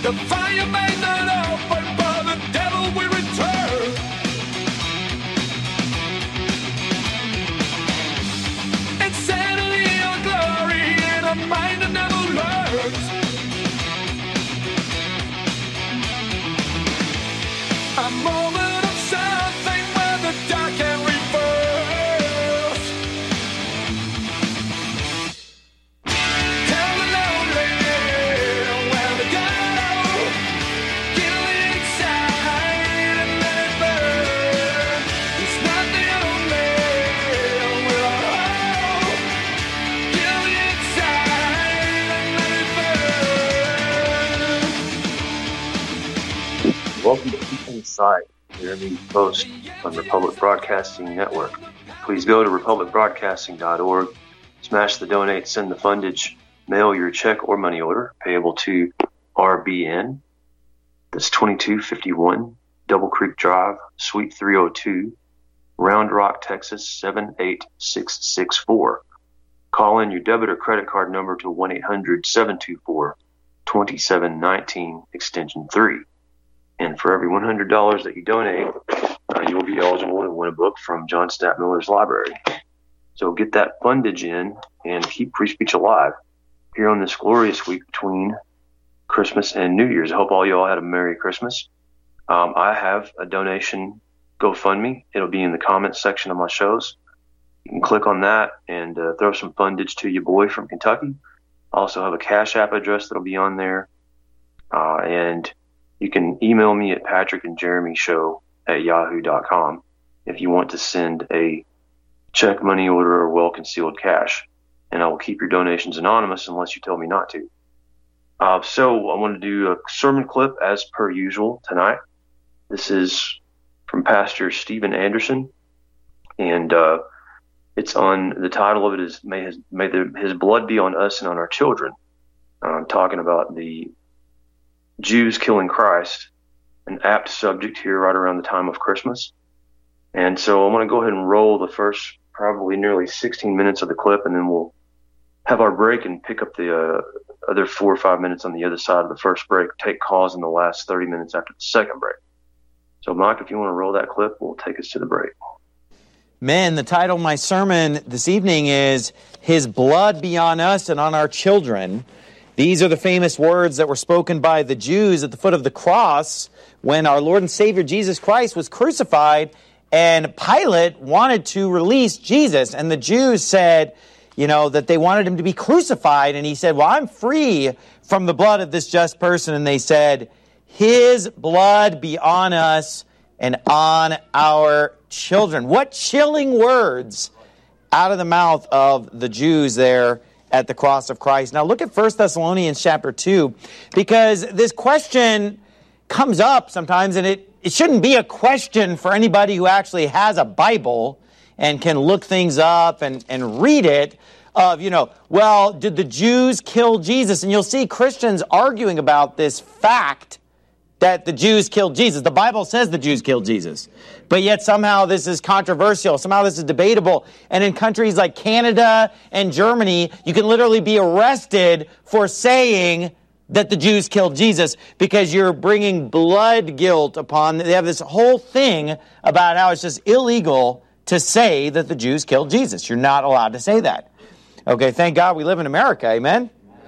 The fire may not open, but the devil will return. Insanity or glory in a mind that never learns. A moment of something where the dark can reverse. Tell the lonely where to go. Kill the inside and let it burn. It's not the only will I hold. Kill the inside and let it burn. Welcome to Keep Inside, Jeremy Post on Republic Broadcasting Network. Please go to republicbroadcasting.org, smash the donate, send the fundage, mail your check or money order payable to RBN. That's 2251 Double Creek Drive, Suite 302, Round Rock, Texas 78664. Call in your debit or credit card number to 1-800-724-2719, extension 3. And for every $100 that you donate, you will be eligible to win a book from John Stapp Miller's library. So get that fundage in and keep free speech alive here on this glorious week between Christmas and New Year's. I hope all y'all had a Merry Christmas. I have a donation GoFundMe. It'll be in the comments section of my shows. You can click on that and throw some fundage to your boy from Kentucky. I also have a Cash App address that'll be on there. And you can email me at patrickandjeremyshow@yahoo.com if you want to send a check, money order, or well-concealed cash. And I will keep your donations anonymous unless you tell me not to. So I want to do a sermon clip as per usual tonight. This is from Pastor Stephen Anderson. And it's on, the title of it is May His Blood Be on Us and on Our Children. I'm talking about the Jews killing Christ, an apt subject here right around the time of Christmas. And so I'm going to go ahead and roll the first probably nearly 16 minutes of the clip, and then we'll have our break and pick up the other 4 or 5 minutes on the other side of the first break, take calls in the last 30 minutes after the second break. So Mike, if you want to roll that clip, we'll take us to the break. Men, the title of my sermon this evening is His Blood Be on Us and on Our Children. These are the famous words that were spoken by the Jews at the foot of the cross when our Lord and Savior Jesus Christ was crucified, and Pilate wanted to release Jesus. And the Jews said, that they wanted him to be crucified. And he said, well, I'm free from the blood of this just person. And they said, His blood be on us and on our children. What chilling words out of the mouth of the Jews there at the cross of Christ. Now look at 1 Thessalonians chapter 2, because this question comes up sometimes, and it shouldn't be a question for anybody who actually has a Bible and can look things up and read it of, well, did the Jews kill Jesus? And you'll see Christians arguing about this fact that the Jews killed Jesus. The Bible says the Jews killed Jesus. But yet somehow this is controversial. Somehow this is debatable. And in countries like Canada and Germany, you can literally be arrested for saying that the Jews killed Jesus because you're bringing blood guilt upon. They have this whole thing about how it's just illegal to say that the Jews killed Jesus. You're not allowed to say that. Okay, thank God we live in America. Amen?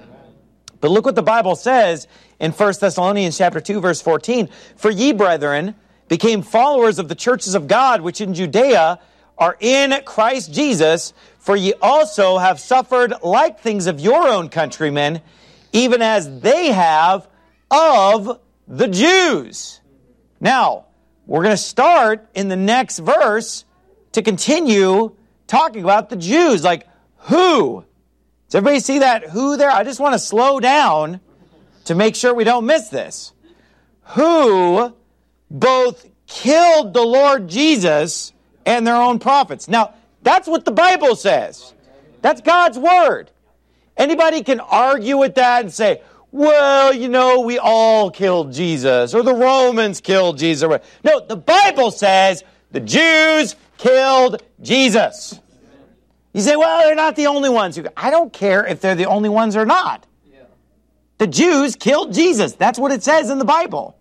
But look what the Bible says in 1 Thessalonians chapter 2, verse 14. For ye, brethren, became followers of the churches of God, which in Judea are in Christ Jesus, for ye also have suffered like things of your own countrymen, even as they have of the Jews. Now, we're going to start in the next verse to continue talking about the Jews. Like, who? Does everybody see that who there? I just want to slow down to make sure we don't miss this. Who both killed the Lord Jesus and their own prophets. Now, that's what the Bible says. That's God's word. Anybody can argue with that and say, well, we all killed Jesus, or the Romans killed Jesus. No, the Bible says the Jews killed Jesus. You say, well, they're not the only ones. I don't care if they're the only ones or not. The Jews killed Jesus. That's what it says in the Bible.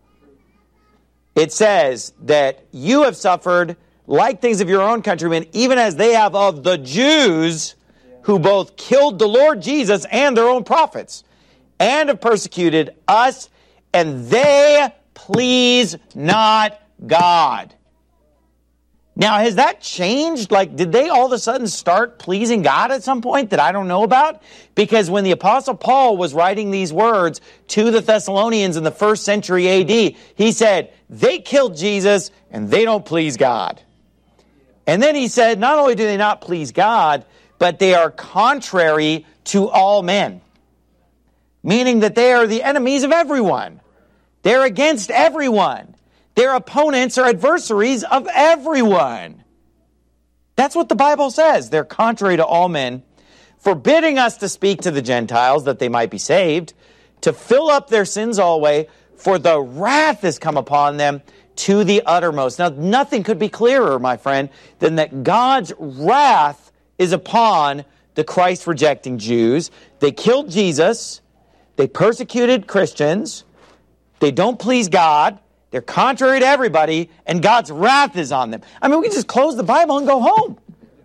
It says that you have suffered like things of your own countrymen, even as they have of the Jews, who both killed the Lord Jesus and their own prophets, and have persecuted us, and they please not God. Now, has that changed? Like, did they all of a sudden start pleasing God at some point that I don't know about? Because when the Apostle Paul was writing these words to the Thessalonians in the 1st century AD, he said, they killed Jesus and they don't please God. And then he said, not only do they not please God, but they are contrary to all men. Meaning that they are the enemies of everyone. They're against everyone. Their opponents are adversaries of everyone. That's what the Bible says. They're contrary to all men, forbidding us to speak to the Gentiles that they might be saved, to fill up their sins always, for the wrath has come upon them to the uttermost. Now, nothing could be clearer, my friend, than that God's wrath is upon the Christ-rejecting Jews. They killed Jesus. They persecuted Christians. They don't please God. They're contrary to everybody, and God's wrath is on them. I mean, we can just close the Bible and go home.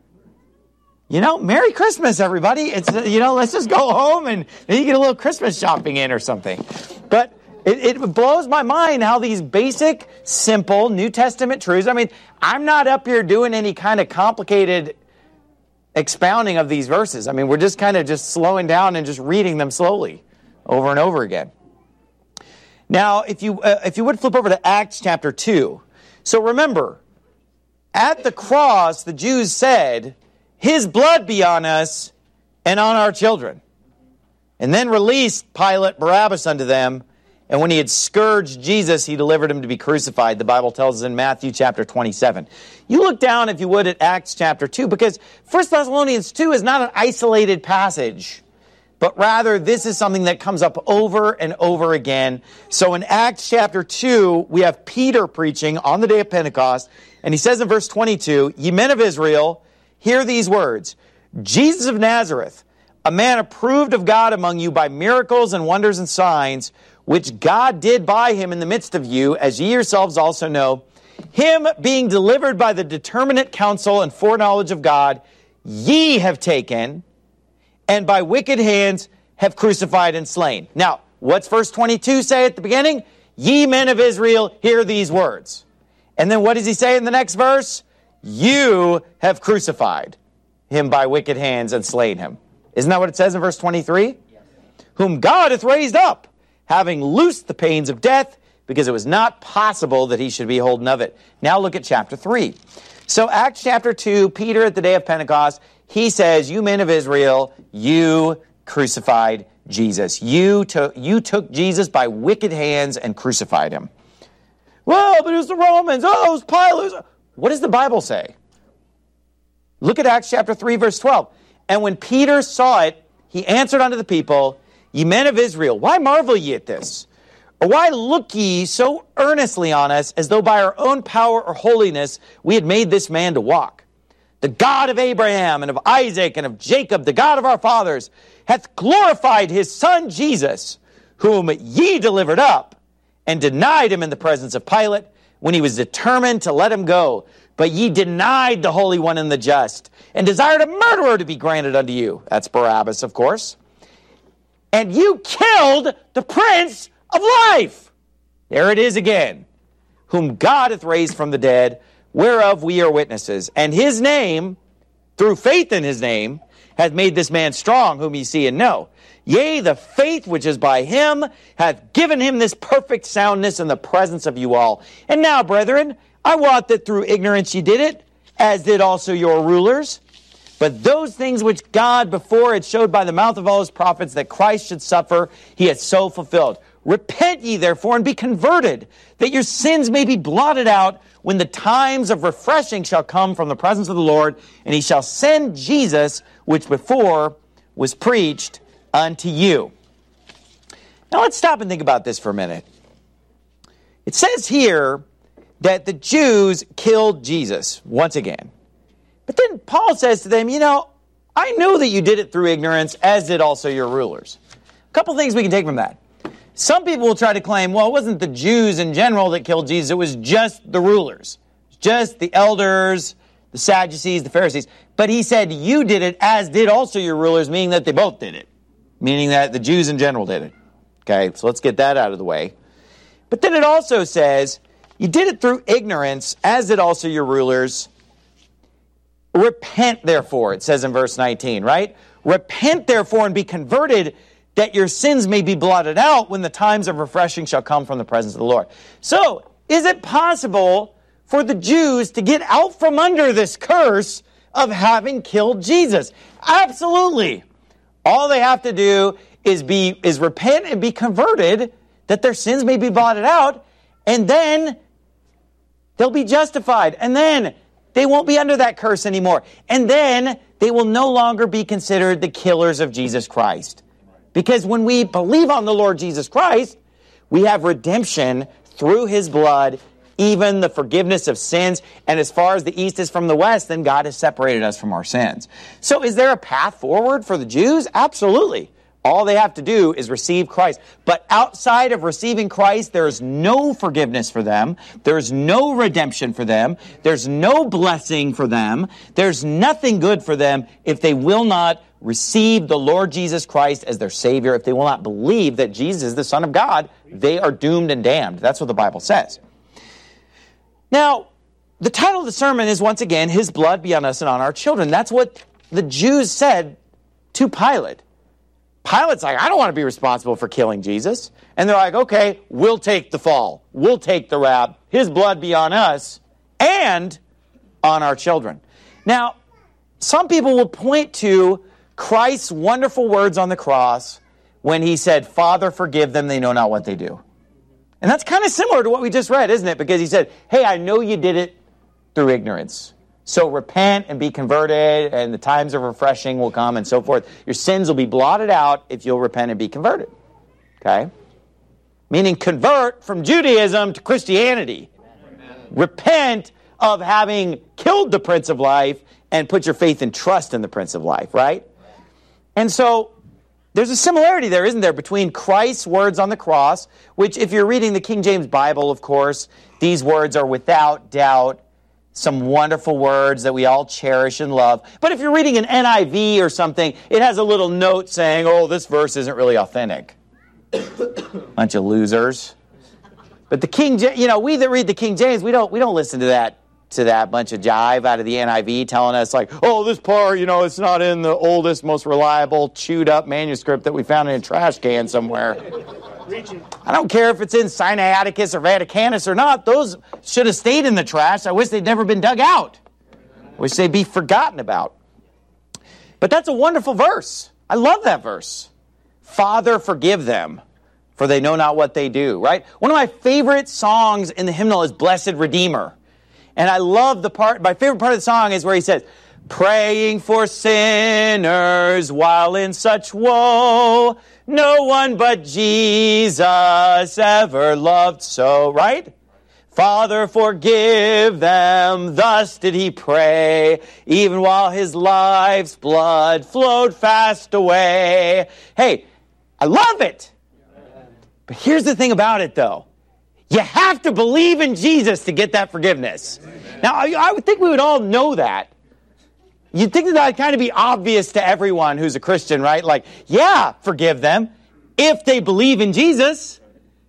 You know, Merry Christmas, everybody. It's, let's just go home and then you get a little Christmas shopping in or something. But it blows my mind how these basic, simple New Testament truths, I mean, I'm not up here doing any kind of complicated expounding of these verses. I mean, we're just kind of just slowing down and just reading them slowly over and over again. Now, if you would flip over to Acts chapter 2. So remember, at the cross, the Jews said, his blood be on us and on our children. And then released Pilate Barabbas unto them. And when he had scourged Jesus, he delivered him to be crucified. The Bible tells us in Matthew chapter 27. You look down, if you would, at Acts chapter 2, because 1 Thessalonians 2 is not an isolated passage, but rather this is something that comes up over and over again. So in Acts chapter 2, we have Peter preaching on the day of Pentecost, and he says in verse 22, ye men of Israel, hear these words, Jesus of Nazareth, a man approved of God among you by miracles and wonders and signs, which God did by him in the midst of you, as ye yourselves also know, him being delivered by the determinate counsel and foreknowledge of God, ye have taken, and by wicked hands have crucified and slain. Now, what's verse 22 say at the beginning? Ye men of Israel, hear these words. And then what does he say in the next verse? You have crucified him by wicked hands and slain him. Isn't that what it says in verse 23? Yes. Whom God hath raised up, having loosed the pains of death, because it was not possible that he should be holden of it. Now look at chapter 3. So Acts chapter 2, Peter at the day of Pentecost, he says, you men of Israel, you crucified Jesus. You took Jesus by wicked hands and crucified him. Well, but it was the Romans. Oh, it was Pilate. What does the Bible say? Look at Acts chapter 3, verse 12. And when Peter saw it, he answered unto the people, ye men of Israel, why marvel ye at this? Or why look ye so earnestly on us, as though by our own power or holiness we had made this man to walk? The God of Abraham and of Isaac and of Jacob, the God of our fathers, hath glorified his Son Jesus, whom ye delivered up, and denied him in the presence of Pilate, when he was determined to let him go. But ye denied the Holy One and the Just, and desired a murderer to be granted unto you. That's Barabbas, of course. And you killed the Prince of Life. There it is again. Whom God hath raised from the dead, whereof we are witnesses. And his name, through faith in his name, hath made this man strong, whom ye see and know. Yea, the faith which is by him hath given him this perfect soundness in the presence of you all. And now, brethren, I wot that through ignorance ye did it, as did also your rulers. But those things which God before had showed by the mouth of all his prophets that Christ should suffer, he hath so fulfilled. Repent ye therefore and be converted, that your sins may be blotted out, when the times of refreshing shall come from the presence of the Lord, and he shall send Jesus, which before was preached unto you. Now let's stop and think about this for a minute. It says here that the Jews killed Jesus once again. But then Paul says to them, I know that you did it through ignorance, as did also your rulers. couple things we can take from that. Some people will try to claim, well, it wasn't the Jews in general that killed Jesus. It was just the rulers, just the elders, the Sadducees, the Pharisees. But he said, you did it, as did also your rulers, meaning that they both did it, meaning that the Jews in general did it. Okay, so let's get that out of the way. But then it also says, you did it through ignorance, as did also your rulers. Repent, therefore, it says in verse 19, right? Repent, therefore, and be converted, that your sins may be blotted out when the times of refreshing shall come from the presence of the Lord. So, is it possible for the Jews to get out from under this curse of having killed Jesus? Absolutely. All they have to do is repent and be converted, that their sins may be blotted out, and then they'll be justified, and then they won't be under that curse anymore, and then they will no longer be considered the killers of Jesus Christ. Because when we believe on the Lord Jesus Christ, we have redemption through his blood, even the forgiveness of sins. And as far as the east is from the west, then God has separated us from our sins. So is there a path forward for the Jews? Absolutely. All they have to do is receive Christ. But outside of receiving Christ, there's no forgiveness for them. There's no redemption for them. There's no blessing for them. There's nothing good for them if they will not receive the Lord Jesus Christ as their Savior. If they will not believe that Jesus is the Son of God, they are doomed and damned. That's what the Bible says. Now, the title of the sermon is, once again, His blood be on us and on our children. That's what the Jews said to Pilate. Pilate's like, I don't want to be responsible for killing Jesus. And they're like, okay, we'll take the fall. We'll take the rap. His blood be on us and on our children. Now, some people will point to Christ's wonderful words on the cross when he said, Father, forgive them, they know not what they do. And that's kind of similar to what we just read, isn't it? Because he said, hey, I know you did it through ignorance. So repent and be converted, and the times of refreshing will come and so forth. Your sins will be blotted out if you'll repent and be converted. Okay? Meaning convert from Judaism to Christianity. Amen. Repent of having killed the Prince of Life and put your faith and trust in the Prince of Life, right? And so there's a similarity there, isn't there, between Christ's words on the cross, which if you're reading the King James Bible, of course, these words are without doubt some wonderful words that we all cherish and love. But if you're reading an NIV or something, it has a little note saying, oh, this verse isn't really authentic. Bunch of losers. But the King James, we that read the King James, we don't listen to that bunch of jive out of the NIV telling us like, oh, this part, it's not in the oldest, most reliable, chewed up manuscript that we found in a trash can somewhere. I don't care if it's in Sinaiticus or Vaticanus or not. Those should have stayed in the trash. I wish they'd never been dug out. I wish they'd be forgotten about. But that's a wonderful verse. I love that verse. Father, forgive them, for they know not what they do, right? One of my favorite songs in the hymnal is Blessed Redeemer. And I love my favorite part of the song is where he says, praying for sinners while in such woe, no one but Jesus ever loved so, right? Father, forgive them, thus did he pray, even while his life's blood flowed fast away. Hey, I love it. But here's the thing about it, though. You have to believe in Jesus to get that forgiveness. Now, I would think we would all know that. You'd think that would kind of be obvious to everyone who's a Christian, right? Like, yeah, forgive them if they believe in Jesus.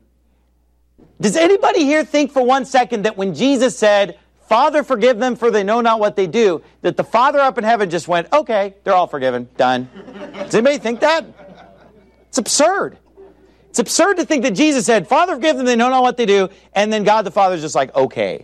Does anybody here think for 1 second that when Jesus said, Father, forgive them for they know not what they do, that the Father up in heaven just went, okay, they're all forgiven, done? Does anybody think that? It's absurd. It's absurd to think that Jesus said, Father, forgive them, they know not what they do, and then God the Father is just like, okay.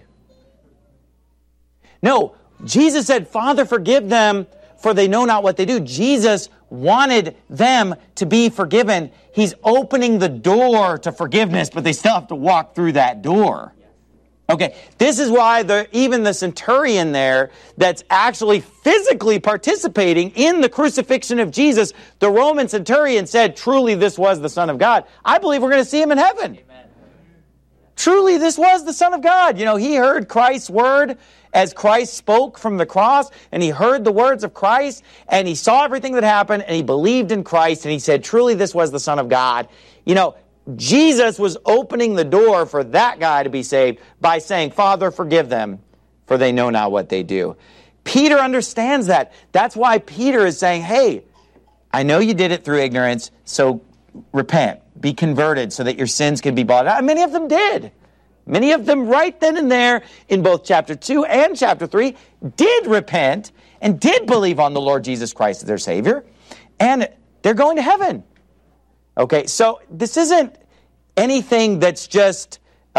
No, Jesus said, Father, forgive them, for they know not what they do. Jesus wanted them to be forgiven. He's opening the door to forgiveness, but they still have to walk through that door. Okay, this is why even the centurion there that's actually physically participating in the crucifixion of Jesus, the Roman centurion said, truly this was the Son of God. I believe we're going to see him in heaven. Amen. Truly this was the Son of God. He heard Christ's word, as Christ spoke from the cross, and he heard the words of Christ, and he saw everything that happened, and he believed in Christ, and he said, truly this was the Son of God. Jesus was opening the door for that guy to be saved by saying, Father, forgive them, for they know not what they do. Peter understands that. That's why Peter is saying, hey, I know you did it through ignorance, so repent, be converted so that your sins can be blotted out. And many of them did. Many of them right then and there in both chapter 2 and chapter 3 did repent and did believe on the Lord Jesus Christ as their Savior. And they're going to heaven. Okay, so this isn't anything that's just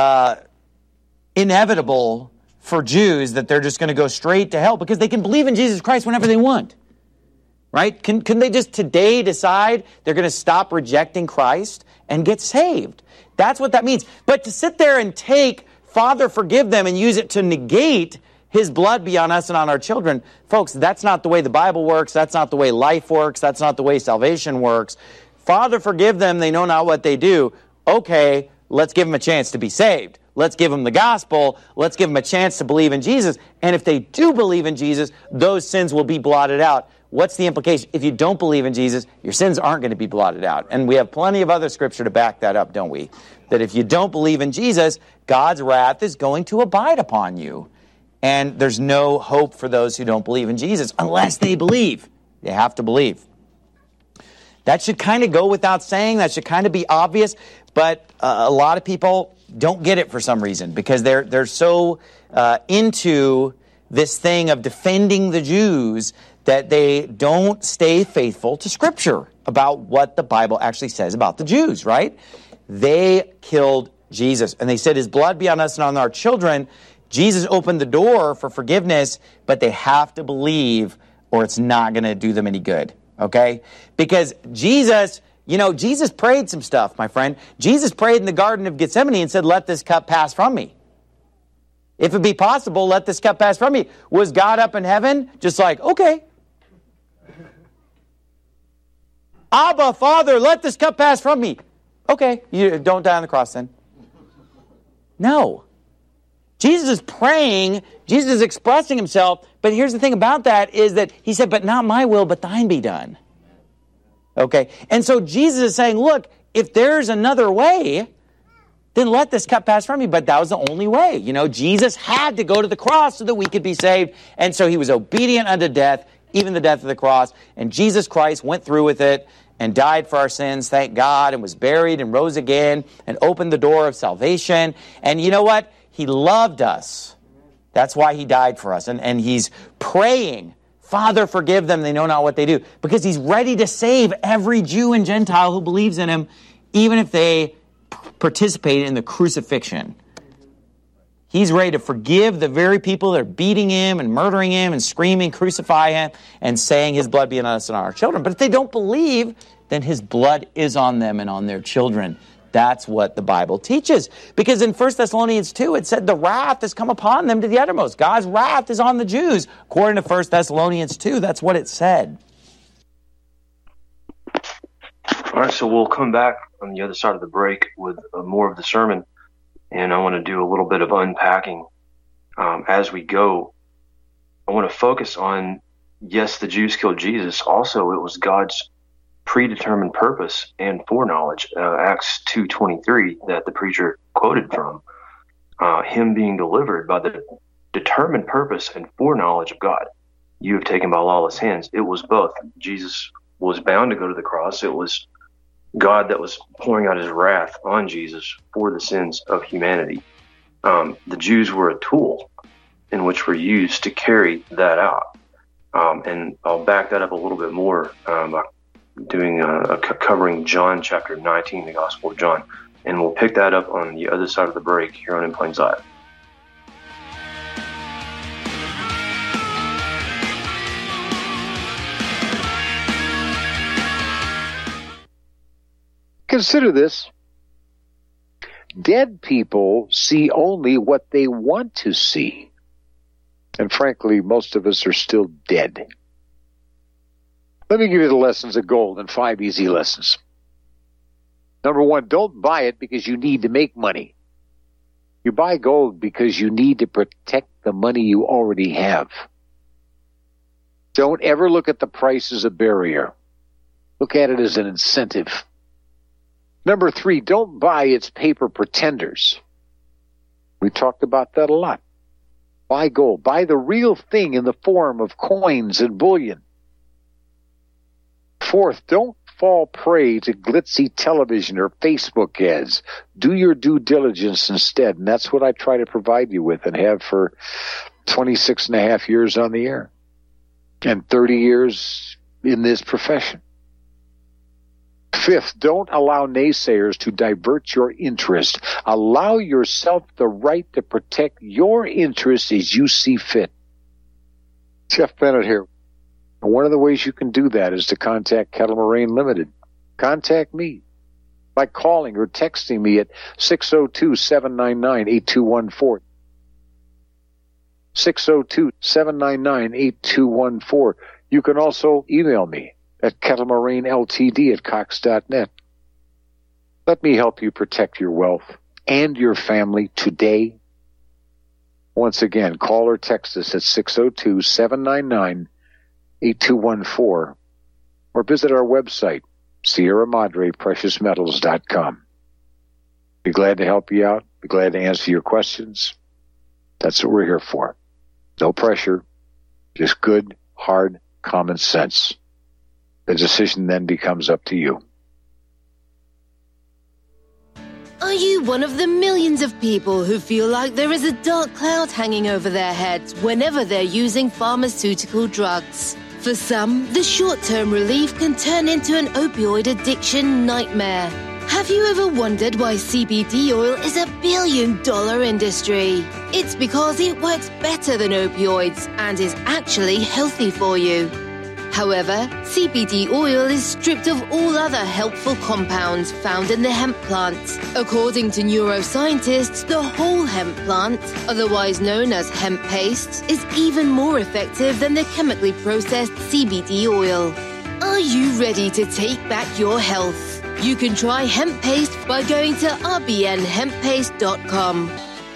inevitable for Jews, that they're just going to go straight to hell because they can believe in Jesus Christ whenever they want. Right? Can they just today decide they're going to stop rejecting Christ and get saved? That's what that means. But to sit there and take Father, forgive them and use it to negate His blood be on us and on our children, folks, that's not the way the Bible works. That's not the way life works. That's not the way salvation works. Father, forgive them. They know not what they do. Okay, let's give them a chance to be saved. Let's give them the gospel. Let's give them a chance to believe in Jesus. And if they do believe in Jesus, those sins will be blotted out. What's the implication? If you don't believe in Jesus, your sins aren't going to be blotted out. And we have plenty of other scripture to back that up, don't we? That if you don't believe in Jesus, God's wrath is going to abide upon you. And there's no hope for those who don't believe in Jesus unless they believe. They have to believe. That should kind of go without saying. That should kind of be obvious. But a lot of people don't get it for some reason because they're so into this thing of defending the Jews that they don't stay faithful to Scripture about what the Bible actually says about the Jews, right? They killed Jesus, and they said, His blood be on us and on our children. Jesus opened the door for forgiveness, but they have to believe or it's not going to do them any good, okay? Because Jesus prayed some stuff, my friend. Jesus prayed in the Garden of Gethsemane and said, let this cup pass from me. If it be possible, let this cup pass from me. Was God up in heaven just like, okay, Abba, Father, let this cup pass from me. Okay, you don't die on the cross then. No. Jesus is praying, Jesus is expressing himself, but here's the thing about that is that he said, but not my will, but thine be done. Okay, and so Jesus is saying, look, if there's another way, then let this cup pass from me. But that was the only way. Jesus had to go to the cross so that we could be saved. And so he was obedient unto death, even the death of the cross. And Jesus Christ went through with it and died for our sins, thank God, and was buried and rose again and opened the door of salvation. And you know what? He loved us. That's why he died for us. And he's praying, Father, forgive them. They know not what they do. Because he's ready to save every Jew and Gentile who believes in him, even if they participate in the crucifixion. He's ready to forgive the very people that are beating him and murdering him and screaming, crucify him, and saying his blood be on us and on our children. But if they don't believe, then his blood is on them and on their children. That's what the Bible teaches. Because in 1 Thessalonians 2, it said the wrath has come upon them to the uttermost. God's wrath is on the Jews. According to 1 Thessalonians 2, that's what it said. All right, so we'll come back on the other side of the break with more of the sermon. And I want to do a little bit of unpacking as we go. I want to focus on, yes, the Jews killed Jesus. Also, it was God's predetermined purpose and foreknowledge. Acts 2:23 that the preacher quoted from. Him being delivered by the determined purpose and foreknowledge of God. You have taken by lawless hands. It was both. Jesus was bound to go to the cross. It was God that was pouring out his wrath on Jesus for the sins of humanity. The Jews were a tool in which were used to carry that out. And I'll back that up a little bit more by doing covering John chapter 19, the Gospel of John. And we'll pick that up on the other side of the break here on In Plain Sight. Consider this. Dead people see only what they want to see. And frankly, most of us are still dead. Let me give you the lessons of gold in 5 easy lessons. Number 1, don't buy it because you need to make money. You buy gold because you need to protect the money you already have. Don't ever look at the price as a barrier. Look at it as an incentive. Number 3, don't buy its paper pretenders. We talked about that a lot. Buy gold. Buy the real thing in the form of coins and bullion. 4th, don't fall prey to glitzy television or Facebook ads. Do your due diligence instead, and that's what I try to provide you with and have for 26 and a half years on the air and 30 years in this profession. 5th, don't allow naysayers to divert your interest. Allow yourself the right to protect your interests as you see fit. Jeff Bennett here. And one of the ways you can do that is to contact Kettle Moraine Limited. Contact me by calling or texting me at 602-799-8214. 602-799-8214. You can also email me at kettlemoraineLTD@cox.net. Let me help you protect your wealth and your family today. Once again, call or text us at 602-799-8214 or visit our website, Sierra Madre PreciousMetals.com. Be glad to help you out. Be glad to answer your questions. That's what we're here for. No pressure, just good, hard, common sense. The decision then becomes up to you. Are you one of the millions of people who feel like there is a dark cloud hanging over their heads whenever they're using pharmaceutical drugs? For some, the short-term relief can turn into an opioid addiction nightmare. Have you ever wondered why CBD oil is a billion-dollar industry? It's because it works better than opioids and is actually healthy for you. However, CBD oil is stripped of all other helpful compounds found in the hemp plant. According to neuroscientists, the whole hemp plant, otherwise known as hemp paste, is even more effective than the chemically processed CBD oil. Are you ready to take back your health? You can try hemp paste by going to rbnhemppaste.com.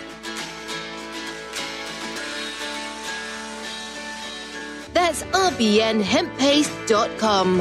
That's rbnhemppaste.com.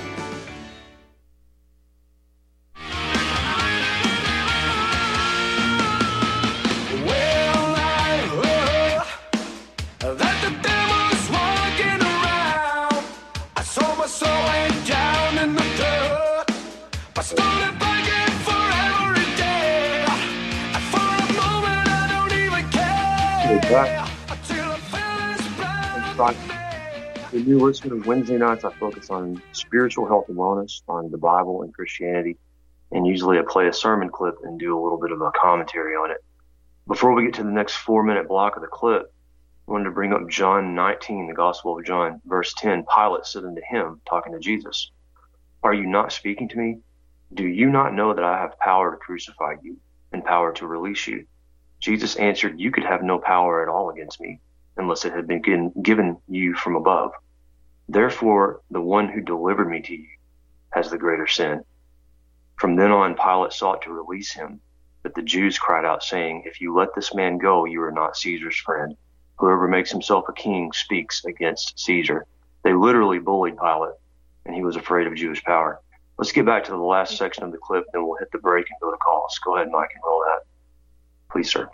Well, I heard that the devil's walking around. I saw my soul went down in the dirt. I started begging for every day. And for a moment, I don't even care. Until I feel this blood. For new listeners, Wednesday nights I focus on spiritual health and wellness, on the Bible and Christianity, and usually I play a sermon clip and do a little bit of a commentary on it. Before we get to the next 4-minute block of the clip, I wanted to bring up John 19, the Gospel of John, verse 10. Pilate said unto him, talking to Jesus, "Are you not speaking to me? Do you not know that I have power to crucify you and power to release you?" Jesus answered, "You could have no power at all against me, unless it had been given you from above. Therefore, the one who delivered me to you has the greater sin." From then on, Pilate sought to release him, but the Jews cried out, saying, "If you let this man go, you are not Caesar's friend. Whoever makes himself a king speaks against Caesar." They literally bullied Pilate, and he was afraid of Jewish power. Let's get back to the last section of the clip, then we'll hit the break and go to calls. Go ahead, Mike, and roll that. Please, sir.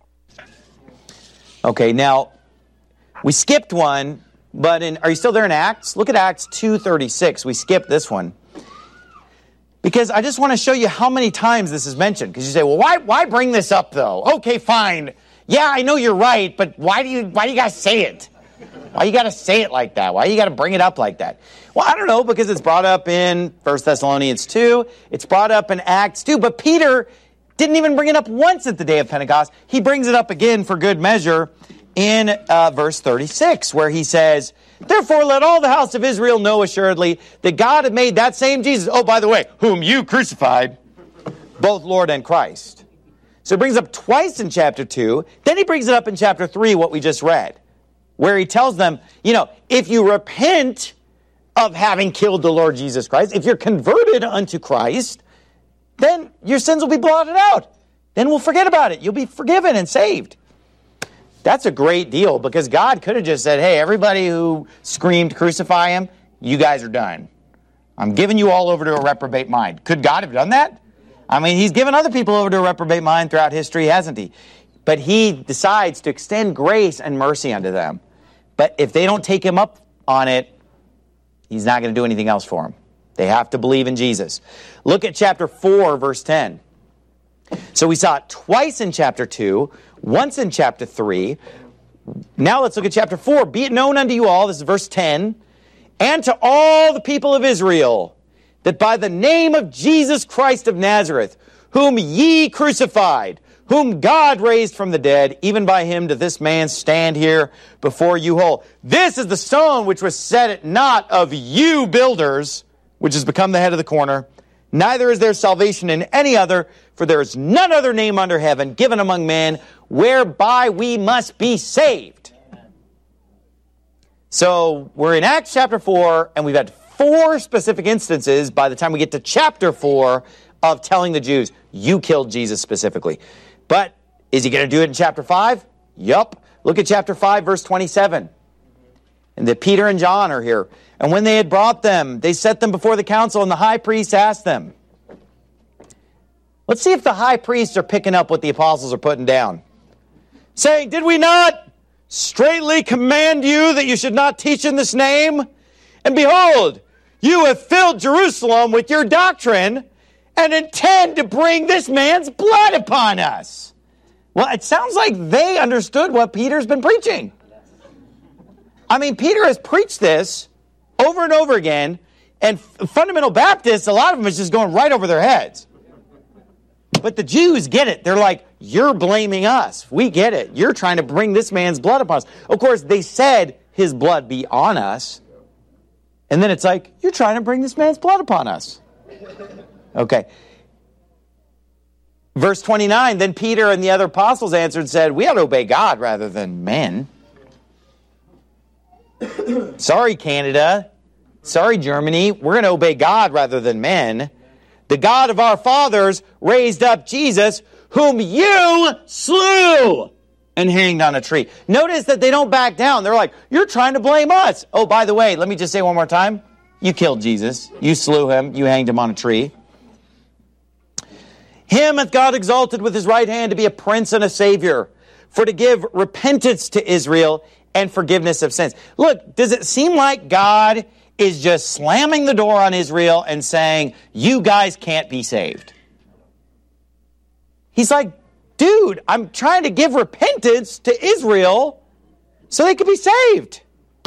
Okay, now, we skipped one, but are you still there in Acts? Look at Acts 2:36. We skipped this one. Because I just want to show you how many times this is mentioned. Because you say, well, why bring this up, though? Okay, fine. Yeah, I know you're right, but why do you guys say it? Why you got to say it like that? Why you got to bring it up like that? Well, I don't know, because it's brought up in 1 Thessalonians 2. It's brought up in Acts 2. But Peter didn't even bring it up once at the day of Pentecost. He brings it up again for good measure in verse 36, where he says, "Therefore let all the house of Israel know assuredly that God had made that same Jesus, oh, by the way, whom you crucified, both Lord and Christ." So he brings it up twice in chapter 2. Then he brings it up in chapter 3, what we just read, where he tells them, if you repent of having killed the Lord Jesus Christ, if you're converted unto Christ, then your sins will be blotted out. Then we'll forget about it. You'll be forgiven and saved. That's a great deal, because God could have just said, hey, everybody who screamed crucify him, you guys are done. I'm giving you all over to a reprobate mind. Could God have done that? I mean, he's given other people over to a reprobate mind throughout history, hasn't he? But he decides to extend grace and mercy unto them. But if they don't take him up on it, he's not going to do anything else for them. They have to believe in Jesus. Look at chapter 4, verse 10. So we saw it twice in chapter 2, once in chapter 3. Now let's look at chapter 4. Be it known unto you all, this is verse 10, and to all the people of Israel, that by the name of Jesus Christ of Nazareth, whom ye crucified, whom God raised from the dead, even by him doth this man stand here before you whole. This is the stone which was set at naught of you builders, which has become the head of the corner. Neither is there salvation in any other, for there is none other name under heaven given among men whereby we must be saved. So we're in Acts chapter 4, and we've had 4 specific instances by the time we get to chapter 4 of telling the Jews, you killed Jesus specifically. But is he going to do it in chapter 5? Yup. Look at chapter 5, verse 27. And that Peter and John are here. And when they had brought them, they set them before the council, and the high priest asked them. Let's see if the high priests are picking up what the apostles are putting down. Saying, did we not straightly command you that you should not teach in this name? And behold, you have filled Jerusalem with your doctrine and intend to bring this man's blood upon us. Well, it sounds like they understood what Peter's been preaching. I mean, Peter has preached this over and over again, and fundamental Baptists, a lot of them is just going right over their heads. But the Jews get it. They're like, you're blaming us. We get it. You're trying to bring this man's blood upon us. Of course, they said his blood be on us. And then it's like, you're trying to bring this man's blood upon us. Okay. Verse 29, then Peter and the other apostles answered and said, we ought to obey God rather than men. Sorry, Canada. Sorry, Germany. We're going to obey God rather than men. The God of our fathers raised up Jesus, whom you slew and hanged on a tree. Notice that they don't back down. They're like, you're trying to blame us. Oh, by the way, let me just say one more time. You killed Jesus. You slew him. You hanged him on a tree. Him hath God exalted with his right hand to be a prince and a savior, for to give repentance to Israel and forgiveness of sins. Look, does it seem like God is just slamming the door on Israel and saying, you guys can't be saved? He's like, dude, I'm trying to give repentance to Israel so they could be saved.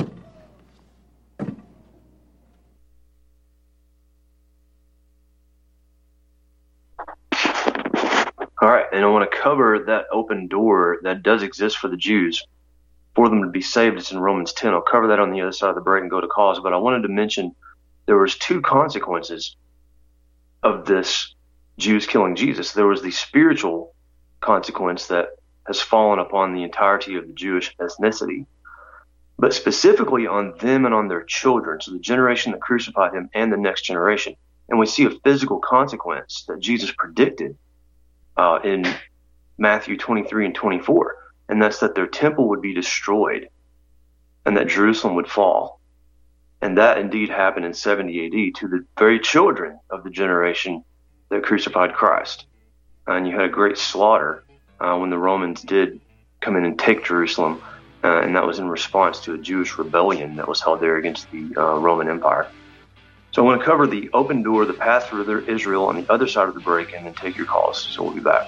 All right, and I want to cover that open door that does exist for the Jews, for them to be saved. It's in Romans 10. I'll cover that on the other side of the break and go to cause. But I wanted to mention there was 2 consequences of this Jews killing Jesus. There was the spiritual consequence that has fallen upon the entirety of the Jewish ethnicity, but specifically on them and on their children, so the generation that crucified him and the next generation. And we see a physical consequence that Jesus predicted in Matthew 23 and 24, and that's that their temple would be destroyed and that Jerusalem would fall. And that indeed happened in 70 AD to the very children of the generation that crucified Christ. And you had a great slaughter when the Romans did come in and take Jerusalem, and that was in response to a Jewish rebellion that was held there against the Roman Empire. So I want to cover the open door, the path for Israel on the other side of the break, and then take your calls. So we'll be back.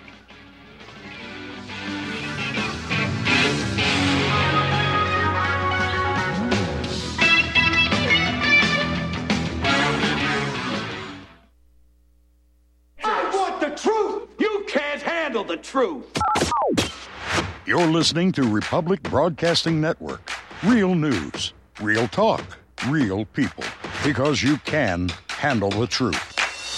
I want the truth. You can't handle the truth. You're listening to Republic Broadcasting Network. Real news, real talk, real people. Because you can handle the truth.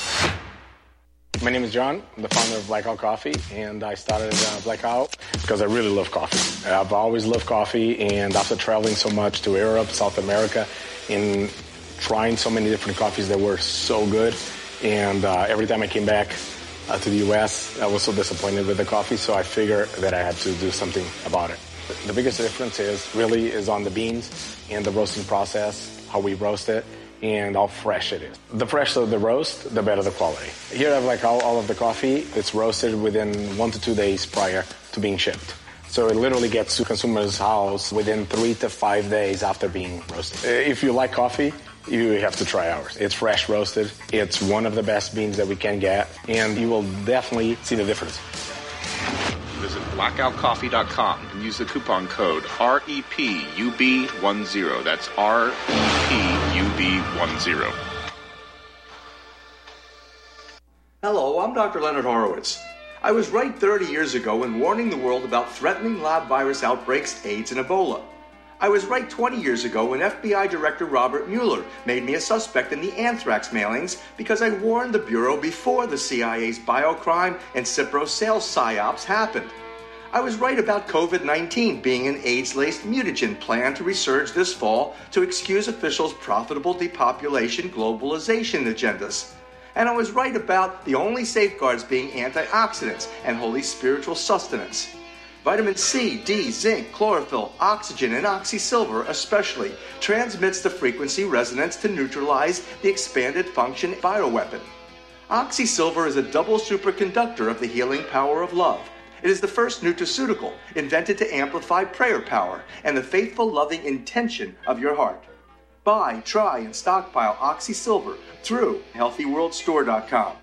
My name is John. I'm the founder of Blackout Coffee, and I started Blackout because I really love coffee. I've always loved coffee, and after traveling so much to Europe, South America, and trying so many different coffees that were so good, and every time I came back, to the U.S. I was so disappointed with the coffee, so I figured that I had to do something about it. The biggest difference is on the beans and the roasting process, how we roast it, and how fresh it is. The fresher the roast, the better the quality. Here I have like all of the coffee. It's roasted within 1 to 2 days prior to being shipped. So it literally gets to consumers' house within 3 to 5 days after being roasted. If you like coffee, you have to try ours. It's fresh roasted. It's one of the best beans that we can get, and you will definitely see the difference. Visit blackoutcoffee.com and use the coupon code REPUB10. That's REPUB10. Hello, I'm Dr. Leonard Horowitz. I was right 30 years ago in warning the world about threatening lab virus outbreaks, AIDS, and Ebola. I was right 20 years ago when FBI Director Robert Mueller made me a suspect in the anthrax mailings because I warned the Bureau before the CIA's biocrime and Cipro sales psyops happened. I was right about COVID-19 being an AIDS-laced mutagen planned to resurge this fall to excuse officials' profitable depopulation globalization agendas. And I was right about the only safeguards being antioxidants and holy spiritual sustenance. Vitamin C, D, zinc, chlorophyll, oxygen, and oxysilver especially transmits the frequency resonance to neutralize the expanded function bioweapon. Oxysilver is a double superconductor of the healing power of love. It is the first nutraceutical invented to amplify prayer power and the faithful, loving intention of your heart. Buy, try, and stockpile Oxysilver through HealthyWorldStore.com.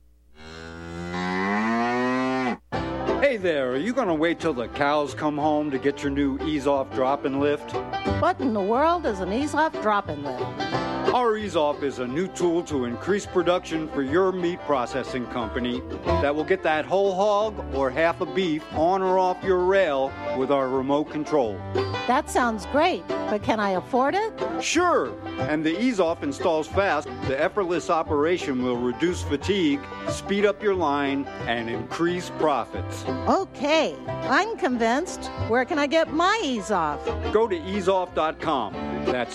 Hey there, are you going to wait till the cows come home to get your new Ease-Off drop-and lift? What in the world is an Ease-Off drop-and lift? Our Ease-Off is a new tool to increase production for your meat processing company that will get that whole hog or half a beef on or off your rail with our remote control. That sounds great, but can I afford it? Sure, and the Ease-Off installs fast. The effortless operation will reduce fatigue, speed up your line, and increase profits. Okay, I'm convinced. Where can I get my Ease-Off? Go to easeoff.com. That's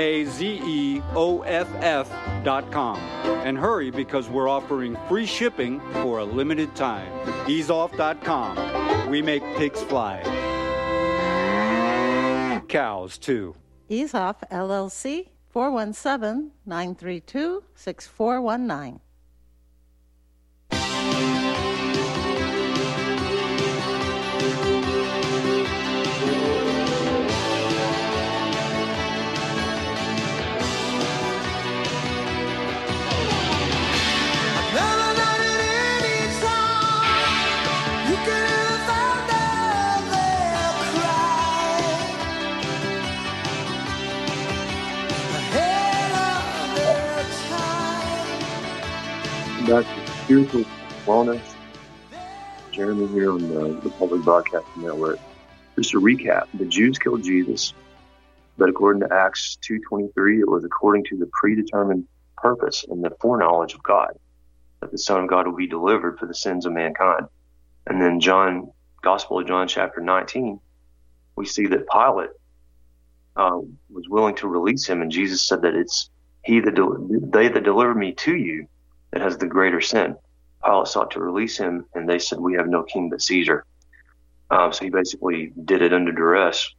EAZEOFF.com. And hurry because we're offering free shipping for a limited time. Easeoff.com. We make pigs fly. Cows, too. Ease-Off, LLC, 417-932-6419. Back to Spiritual Wellness. Jeremy here on the Public Broadcasting Network. Just to recap, the Jews killed Jesus, but according to Acts 2:23, it was according to the predetermined purpose and the foreknowledge of God that the Son of God will be delivered for the sins of mankind. And then Gospel of John chapter 19, we see that Pilate was willing to release him, and Jesus said that it's they that deliver me to you that has the greater sin. Pilate sought to release him, and they said, we have no king but Caesar. So he basically did it under duress.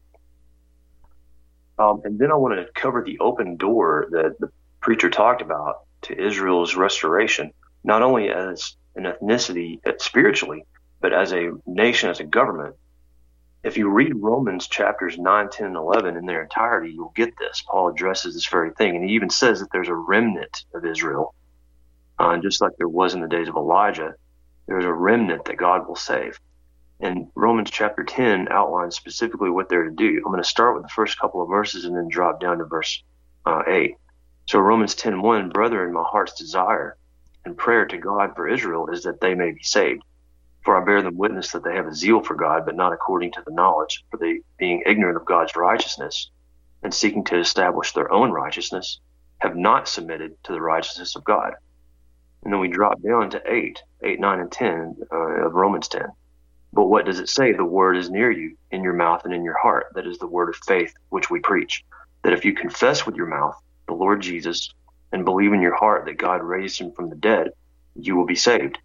And then I want to cover the open door that the preacher talked about to Israel's restoration, not only as an ethnicity spiritually, but as a nation, as a government. If you read Romans chapters 9, 10, and 11 in their entirety, you'll get this. Paul addresses this very thing, and he even says that there's a remnant of Israel. Just like there was in the days of Elijah, there's a remnant that God will save. And Romans chapter 10 outlines specifically what they're to do. I'm going to start with the first couple of verses and then drop down to verse 8. So Romans 10:1, brethren, my heart's desire and prayer to God for Israel is that they may be saved. For I bear them witness that they have a zeal for God, but not according to the knowledge, for they, being ignorant of God's righteousness and seeking to establish their own righteousness, have not submitted to the righteousness of God. And then we drop down to 8, 9, and 10 of Romans 10. But what does it say? The word is near you, in your mouth and in your heart. That is the word of faith which we preach. That if you confess with your mouth the Lord Jesus and believe in your heart that God raised him from the dead, you will be saved.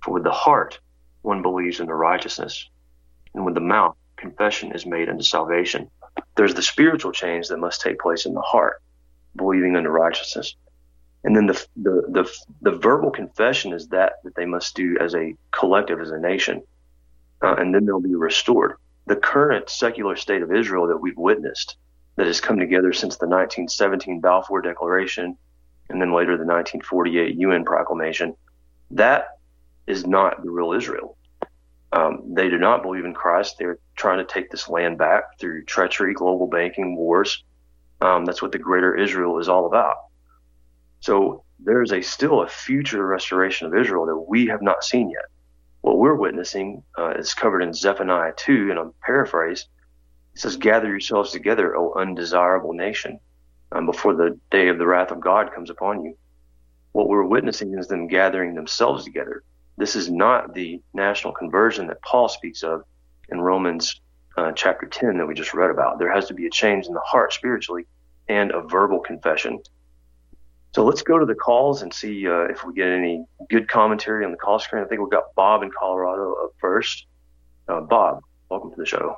For with the heart one believes unto righteousness, and with the mouth confession is made unto salvation. There's the spiritual change that must take place in the heart, believing unto righteousness. And then the verbal confession is that they must do as a collective, as a nation, and then they'll be restored. The current secular state of Israel that we've witnessed, that has come together since the 1917 Balfour Declaration and then later the 1948 UN Proclamation, that is not the real Israel. They do not believe in Christ. They're trying to take this land back through treachery, global banking, wars. That's what the greater Israel is all about. So there's still a future restoration of Israel that we have not seen yet. What we're witnessing is covered in Zephaniah 2, and I'm paraphrased. It says, "Gather yourselves together, O undesirable nation, before the day of the wrath of God comes upon you." What we're witnessing is them gathering themselves together. This is not the national conversion that Paul speaks of in Romans chapter 10 that we just read about. There has to be a change in the heart spiritually and a verbal confession. So let's go to the calls and see if we get any good commentary on the call screen. I think we've got Bob in Colorado up first. Bob, welcome to the show.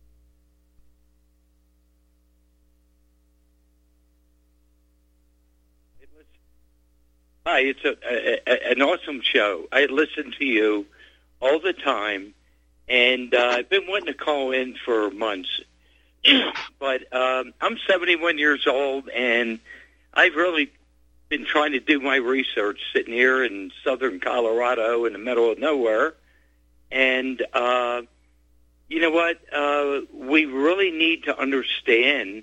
Hi, it's an awesome show. I listen to you all the time, and I've been wanting to call in for months. But I'm 71 years old, and I've really been trying to do my research sitting here in southern Colorado in the middle of nowhere. And you know what? We really need to understand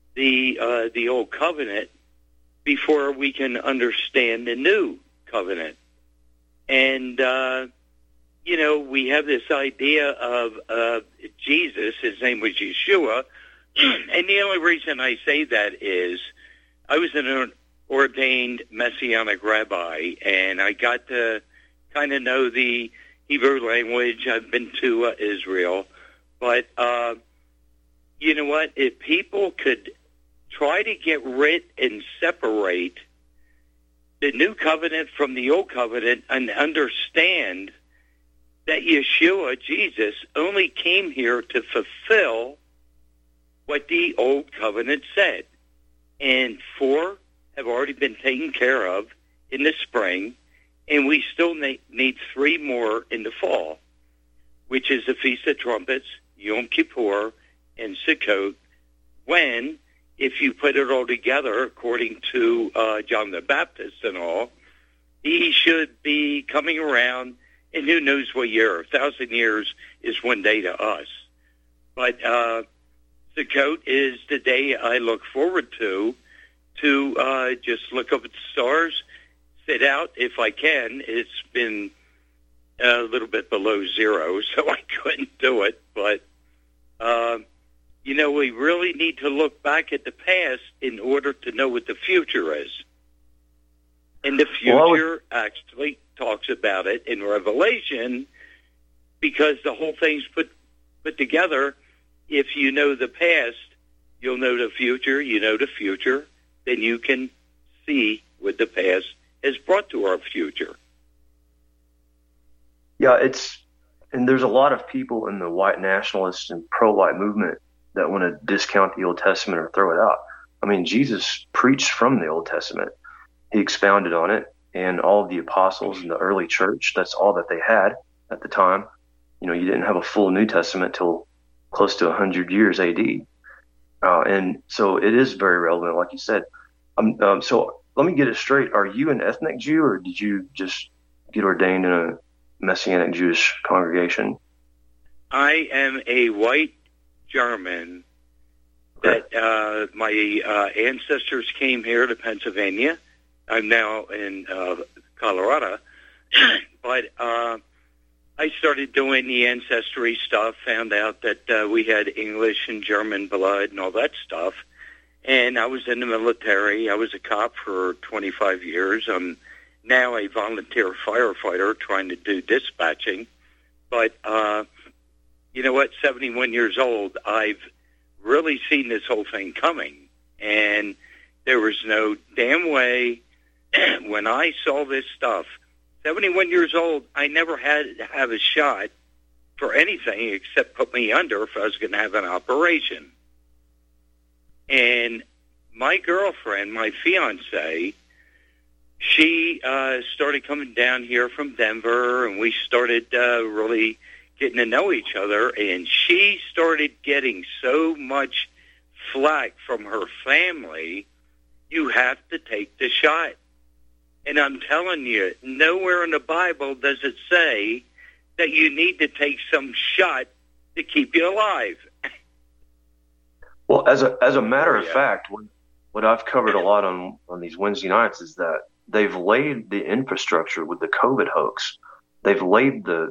the old covenant before we can understand the new covenant. And, you know, we have this idea of Jesus. His name was Yeshua. And the only reason I say that is I was an ordained Messianic rabbi, and I got to kind of know the Hebrew language. I've been to Israel. But, you know what? If people could try to get rid and separate the new covenant from the old covenant and understand that Yeshua, Jesus, only came here to fulfill what the old covenant said. And 4 have already been taken care of in the spring, and we still need 3 more in the fall, which is the Feast of Trumpets, Yom Kippur, and Sukkot, when, if you put it all together, according to John the Baptist and all, he should be coming around in who knows what year. 1,000 years is one day to us. But Sukkot is the day I look forward to just look up at the stars, sit out if I can. It's been a little bit below zero, so I couldn't do it. But you know, we really need to look back at the past in order to know what the future is. And the future actually talks about it in Revelation, because the whole thing's put together. If you know the past, you'll know the future. You know the future, then you can see what the past has brought to our future. Yeah, and there's a lot of people in the white nationalist and pro-white movement that want to discount the Old Testament or throw it out. I mean, Jesus preached from the Old Testament. He expounded on it, and all of the apostles in the early church, that's all that they had at the time. You know, you didn't have a full New Testament till close to 100 years AD. And so it is very relevant, like you said. So let me get it straight. Are you an ethnic Jew, or did you just get ordained in a Messianic Jewish congregation? I am a white German that my ancestors came here to Pennsylvania. I'm now in Colorado. But I started doing the ancestry stuff, found out that we had English and German blood and all that stuff. And I was in the military. I was a cop for 25 years. I'm now a volunteer firefighter trying to do dispatching. But you know what, 71 years old, I've really seen this whole thing coming. And there was no damn way when I saw this stuff 71 years old, I never had to have a shot for anything except put me under if I was going to have an operation. And my girlfriend, my fiance, she started coming down here from Denver, and we started really getting to know each other, and she started getting so much flack from her family, you have to take the shot. And I'm telling you, nowhere in the Bible does it say that you need to take some shot to keep you alive. Well, as a matter of fact, what I've covered a lot on these Wednesday nights is that they've laid the infrastructure with the COVID hoax. They've laid the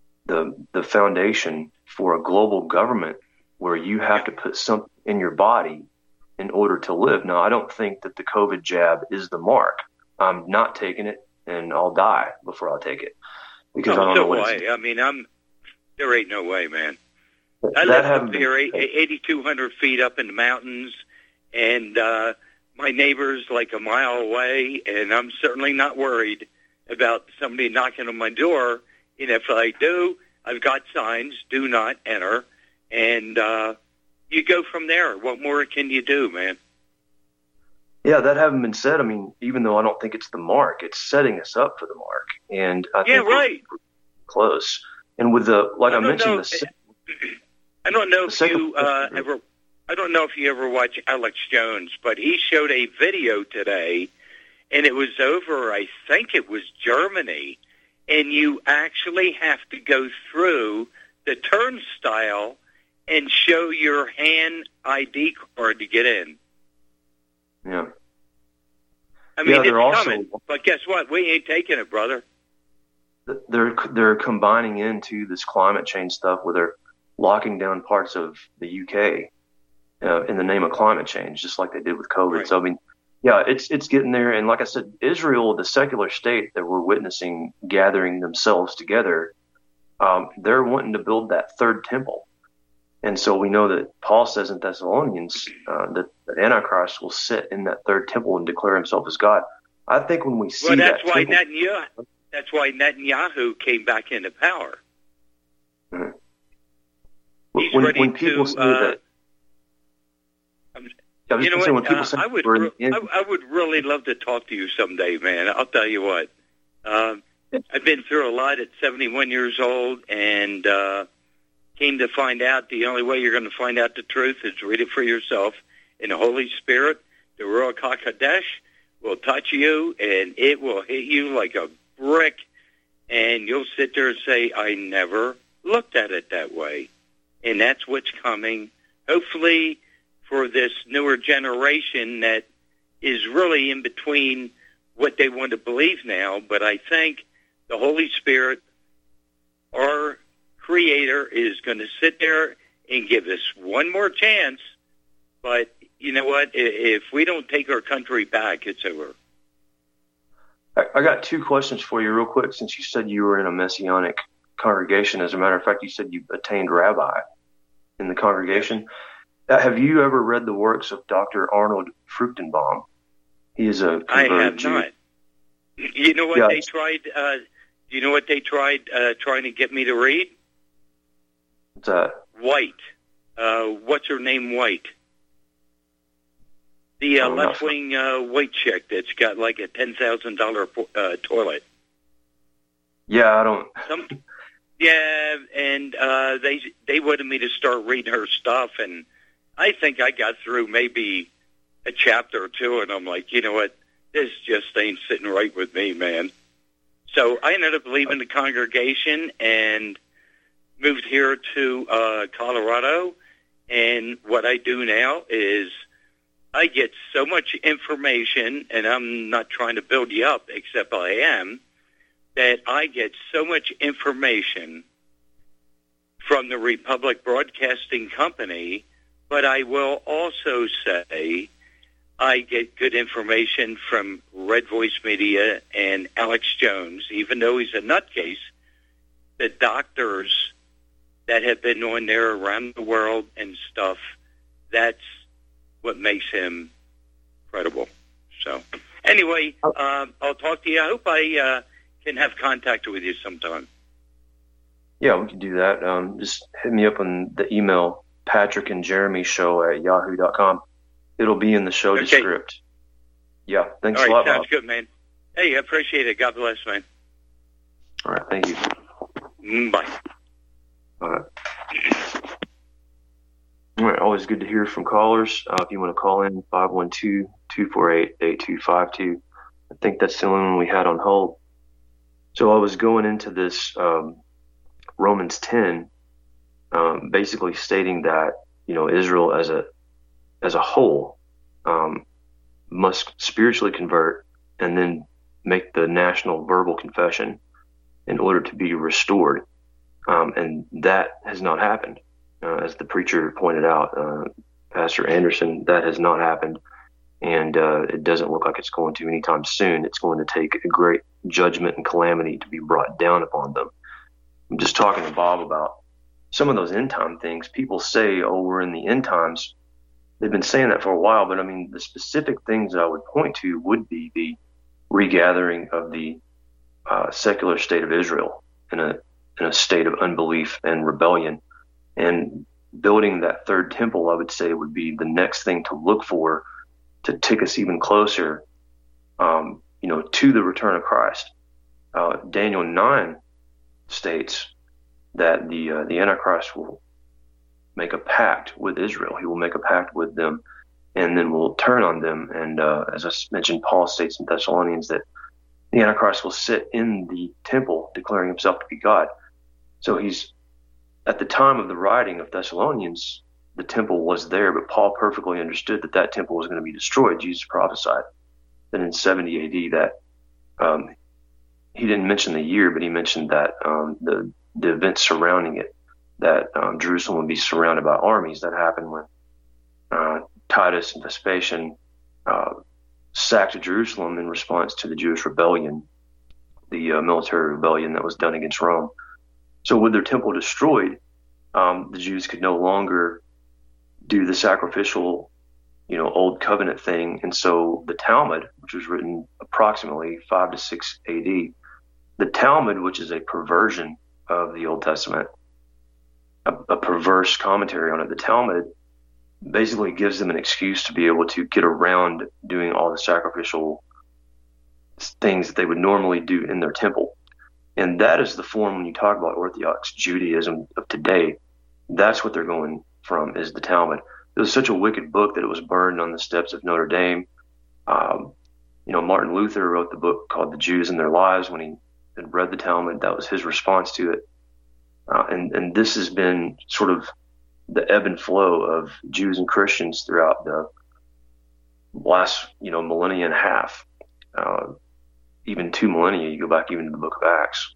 foundation for a global government where you have to put something in your body in order to live. Now, I don't think that the COVID jab is the mark. I'm not taking it, and I'll die before I take it because I don't know what it is. I mean, there ain't no way, man. I live up here 8,200 feet up in the mountains, and my neighbor's like a mile away, and I'm certainly not worried about somebody knocking on my door. And if I do, I've got signs, do not enter, and you go from there. What more can you do, man? Yeah, that having been said, I mean, even though I don't think it's the mark, it's setting us up for the mark. And I think right. We're close. And with the, like I mentioned, I don't know if you ever. I don't know if you ever watch Alex Jones, but he showed a video today, and it was over, I think it was Germany, and you actually have to go through the turnstile and show your hand ID card to get in. Yeah. I mean, they're it's also coming, but guess what? We ain't taking it, brother. They're combining into this climate change stuff where they're locking down parts of the UK in the name of climate change, just like they did with COVID. Right. So, I mean, yeah, it's getting there. And like I said, Israel, the secular state that we're witnessing gathering themselves together, they're wanting to build that third temple. And so we know that Paul says in Thessalonians that Antichrist will sit in that third temple and declare himself as God. I think when we see that's why Netanyahu came back into power. Mm-hmm. He's when ready people to. say that, You know what? I would really love to talk to you someday, man. I'll tell you what. I've been through a lot at 71 years old, and came to find out the only way you're going to find out the truth is read it for yourself. And the Holy Spirit, the Ruach HaKodesh, will touch you, and it will hit you like a brick, and you'll sit there and say, I never looked at it that way. And that's what's coming, hopefully, for this newer generation that is really in between what they want to believe now. But I think the Holy Spirit, our Creator, is going to sit there and give us one more chance. But you know what? If we don't take our country back, it's over. I got two questions for you real quick, since you said you were in a Messianic congregation. As a matter of fact, you said you attained rabbi in the congregation. Have you ever read the works of Dr. Arnold Fruchtenbaum? He is a converted I have Jew. not. You know what they tried? You know what they tried trying to get me to read? What's that? White. What's her name? White. The left-wing white chick that's got like a $10,000 toilet. Yeah, I don't. Yeah, and they wanted me to start reading her stuff, and I think I got through maybe a chapter or two, and I'm like, you know what? This just ain't sitting right with me, man. So I ended up leaving the congregation and moved here to Colorado, and what I do now is I get so much information, and I'm not trying to build you up, except I am, that I get so much information from the Republic Broadcasting Company, but I will also say I get good information from Red Voice Media and Alex Jones, even though he's a nutcase. The doctors that have been on there around the world and stuff, that's what makes him credible. So, anyway, I'll talk to you. I hope I can have contact with you sometime. Yeah, we can do that. Just hit me up on the email, patrickandjeremyshow@yahoo.com. It'll be in the show descript. Yeah, thanks a lot, sounds Bob. good, man. Hey, I appreciate it. God bless, man. All right, thank you. Bye. All right. All right, always good to hear from callers. If you want to call in, 512-248-8252. I think that's the only one we had on hold. So I was going into this Romans 10, basically stating that, Israel as a whole must spiritually convert and then make the national verbal confession in order to be restored. And that has not happened. As the preacher pointed out, Pastor Anderson, that has not happened. And it doesn't look like it's going to anytime soon. It's going to take a great judgment and calamity to be brought down upon them. I'm just talking to Bob about some of those end time things. People say, oh, we're in the end times. They've been saying that for a while, but I mean, the specific things I would point to would be the regathering of the secular state of Israel in a state of unbelief and rebellion. And building that third temple, I would say, would be the next thing to look for to take us even closer, to the return of Christ. Daniel 9 states that the Antichrist will make a pact with Israel. He will make a pact with them and then will turn on them. And as I mentioned, Paul states in Thessalonians that the Antichrist will sit in the temple declaring himself to be God. So he's, at the time of the writing of Thessalonians, the temple was there, but Paul perfectly understood that temple was going to be destroyed. Jesus prophesied that in 70 AD that he didn't mention the year, but he mentioned that the events surrounding it, that Jerusalem would be surrounded by armies. That happened when Titus and Vespasian sacked Jerusalem in response to the Jewish rebellion, the military rebellion that was done against Rome. So with their temple destroyed, the Jews could no longer do the sacrificial, old covenant thing. And so the Talmud, which was written approximately 5 to 6 AD, the Talmud, which is a perversion of the Old Testament, a perverse commentary on it, the Talmud basically gives them an excuse to be able to get around doing all the sacrificial things that they would normally do in their temple. And that is the form, when you talk about Orthodox Judaism of today, that's what they're going from, is the Talmud. It was such a wicked book that it was burned on the steps of Notre Dame. Martin Luther wrote the book called The Jews and Their Lives. When he had read the Talmud, that was his response to it. And this has been sort of the ebb and flow of Jews and Christians throughout the last, millennia and a half. Even 2 millennia, you go back even to the book of Acts.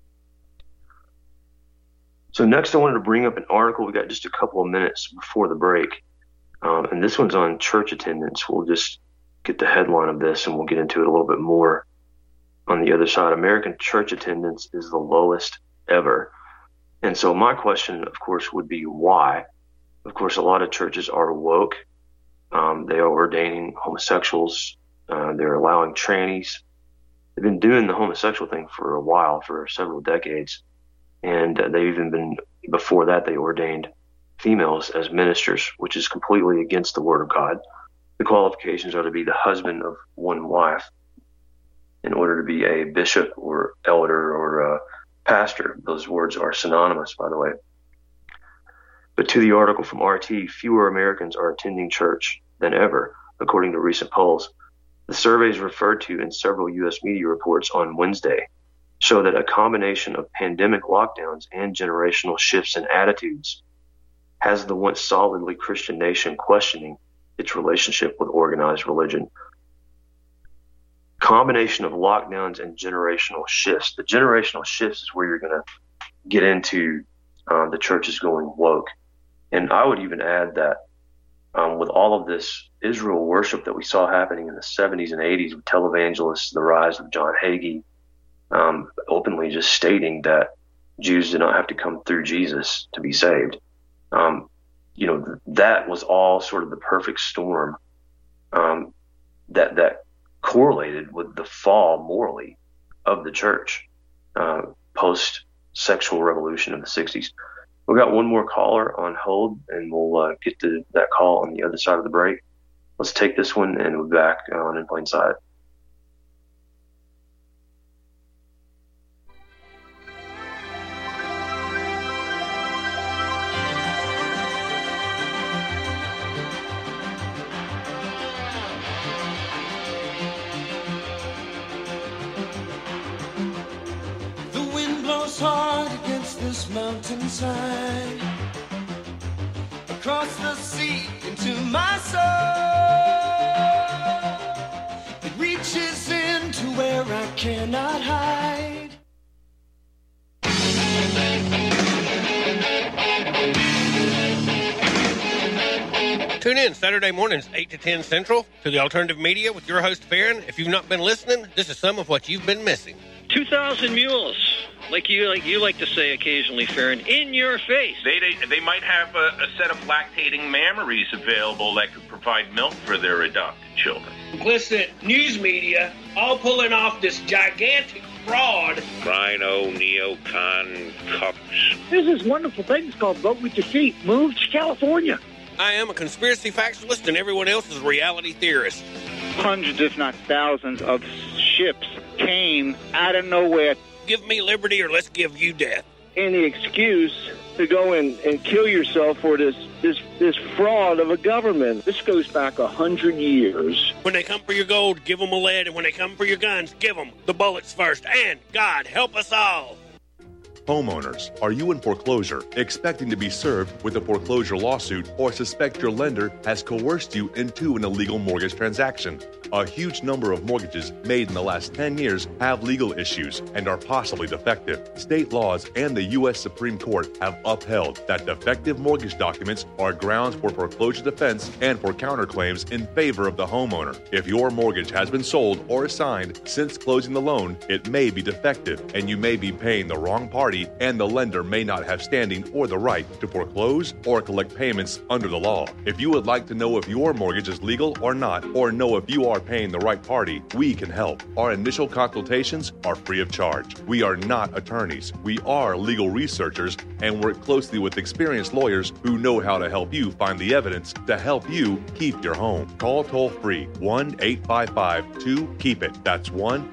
So next I wanted to bring up an article. We got just a couple of minutes before the break. And this one's on church attendance. We'll just get the headline of this and we'll get into it a little bit more on the other side. American church attendance is the lowest ever. And so my question, of course, would be why? Of course, a lot of churches are woke. They are ordaining homosexuals. They're allowing trannies. They've been doing the homosexual thing for a while, for several decades. And they've even been, before that, they ordained females as ministers, which is completely against the Word of God. The qualifications are to be the husband of one wife in order to be a bishop or elder or a pastor. Those words are synonymous, by the way. But to the article from RT, fewer Americans are attending church than ever, according to recent polls. The surveys referred to in several U.S. media reports on Wednesday show that a combination of pandemic lockdowns and generational shifts in attitudes has the once solidly Christian nation questioning its relationship with organized religion. Combination of lockdowns and generational shifts. The generational shifts is where you're going to get into the churches going woke. And I would even add that with all of this Israel worship that we saw happening in the 70s and 80s with televangelists, the rise of John Hagee, openly just stating that Jews did not have to come through Jesus to be saved. That was all sort of the perfect storm that correlated with the fall morally of the church post-sexual revolution of the 60s. We've got one more caller on hold, and we'll get to that call on the other side of the break. Let's take this one, and we'll be back on In Plain Sight. Hard against this mountainside, across the sea into my soul. It reaches into where I cannot hide. Tune in Saturday mornings, 8 to 10 Central, to the Alternative Media with your host, Farron. If you've not been listening, this is some of what you've been missing. 2,000 mules, like you like to say occasionally, Farron, in your face. They might have a set of lactating mammaries available that could provide milk for their adopted children. Listen, news media, all pulling off this gigantic fraud. Rhino, neocon, cucks. There's this wonderful thing called Vote with Your Feet. Move to California. I am a conspiracy factualist, and everyone else is a reality theorist. Hundreds, if not thousands, of ships came out of nowhere. Give me liberty or let's give you death. Any excuse to go and kill yourself for this fraud of a government. This goes back 100 years. When they come for your gold, give them a lead, and when they come for your guns, give them the bullets first. And God help us all. Homeowners, are you in foreclosure, expecting to be served with a foreclosure lawsuit, or suspect your lender has coerced you into an illegal mortgage transaction? A huge number of mortgages made in the last 10 years have legal issues and are possibly defective. State laws and the U.S. Supreme Court have upheld that defective mortgage documents are grounds for foreclosure defense and for counterclaims in favor of the homeowner. If your mortgage has been sold or assigned since closing the loan, it may be defective, and you may be paying the wrong party, and the lender may not have standing or the right to foreclose or collect payments under the law. If you would like to know if your mortgage is legal or not, or know if you are paying the right party, we can help. Our initial consultations are free of charge. We are not attorneys. We are legal researchers and work closely with experienced lawyers who know how to help you find the evidence to help you keep your home. Call toll-free 1-855-2-KEEP-IT. That's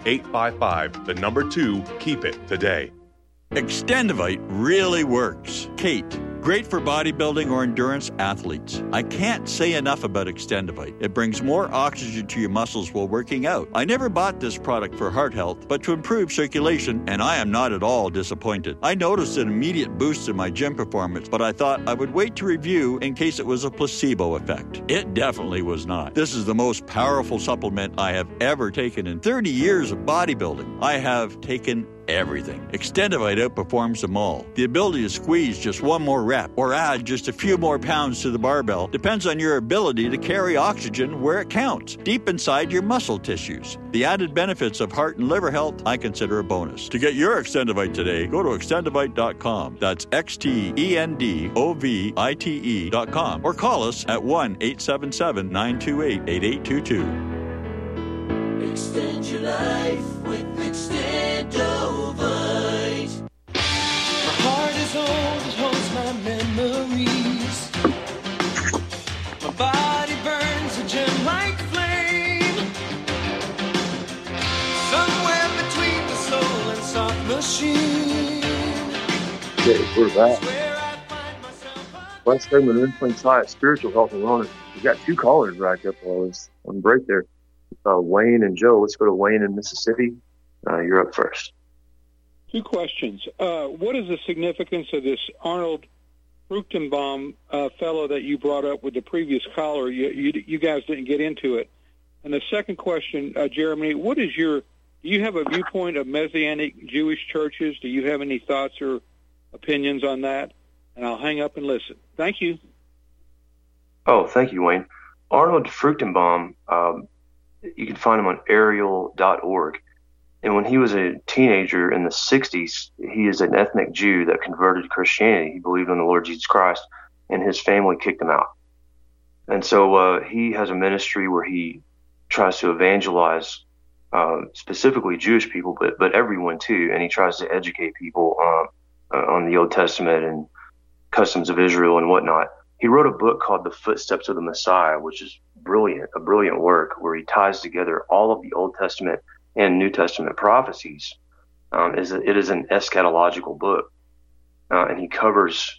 1-855-2-KEEP-IT today. Extendivite really works. Kate, great for bodybuilding or endurance athletes. I can't say enough about Extendivite. It brings more oxygen to your muscles while working out. I never bought this product for heart health, but to improve circulation, and I am not at all disappointed. I noticed an immediate boost in my gym performance, but I thought I would wait to review in case it was a placebo effect. It definitely was not. This is the most powerful supplement I have ever taken in 30 years of bodybuilding. I have taken everything. Extendivite outperforms them all. The ability to squeeze just one more rep or add just a few more pounds to the barbell depends on your ability to carry oxygen where it counts, deep inside your muscle tissues. The added benefits of heart and liver health I consider a bonus. To get your Extendivite today, go to extendivite.com. That's XTENDOVITE.com, or call us at 1-877-928-8822. Extend your life with Extendovite. My heart is old, it holds my memories. My body burns a gem-like flame. Somewhere between the soul and soft machine. Okay, we're back. Last segment of In Plain Sight, spiritual health and wellness. We've got two callers racked up while I was on break there. Wayne and Joe. Let's go to Wayne in Mississippi. You're up first. Two questions. What is the significance of this Arnold Fruchtenbaum fellow that you brought up with the previous caller? You guys didn't get into it. And the second question, Jeremy, do you have a viewpoint of Messianic Jewish churches? Do you have any thoughts or opinions on that? And I'll hang up and listen. Thank you. Oh, thank you, Wayne. Arnold Fruchtenbaum, you can find him on Ariel.org. And when he was a teenager in the 60s, he is an ethnic Jew that converted to Christianity. He believed in the Lord Jesus Christ, and his family kicked him out. And so he has a ministry where he tries to evangelize specifically Jewish people, but everyone too. And he tries to educate people on the Old Testament and customs of Israel and whatnot. He wrote a book called The Footsteps of the Messiah, which is a brilliant work where he ties together all of the Old Testament and New Testament prophecies. It is an eschatological book, and he covers.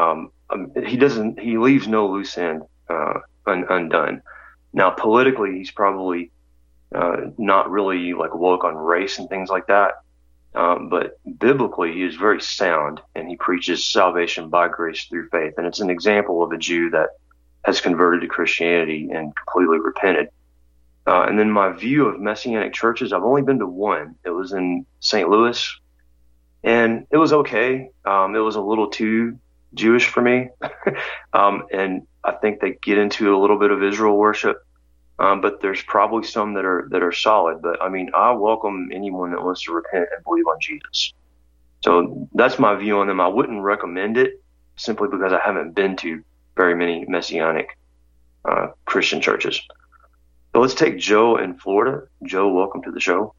He leaves no loose end undone. Now, politically, he's probably not really like woke on race and things like that. But biblically, he is very sound, and he preaches salvation by grace through faith. And it's an example of a Jew that has converted to Christianity and completely repented. And then my view of Messianic churches, I've only been to one. It was in St. Louis, and it was okay. It was a little too Jewish for me. And I think they get into a little bit of Israel worship. But there's probably some that are solid. But I mean, I welcome anyone that wants to repent and believe on Jesus. So that's my view on them. I wouldn't recommend it simply because I haven't been to very many Messianic Christian churches. So let's take Joe in Florida. Joe, welcome to the show.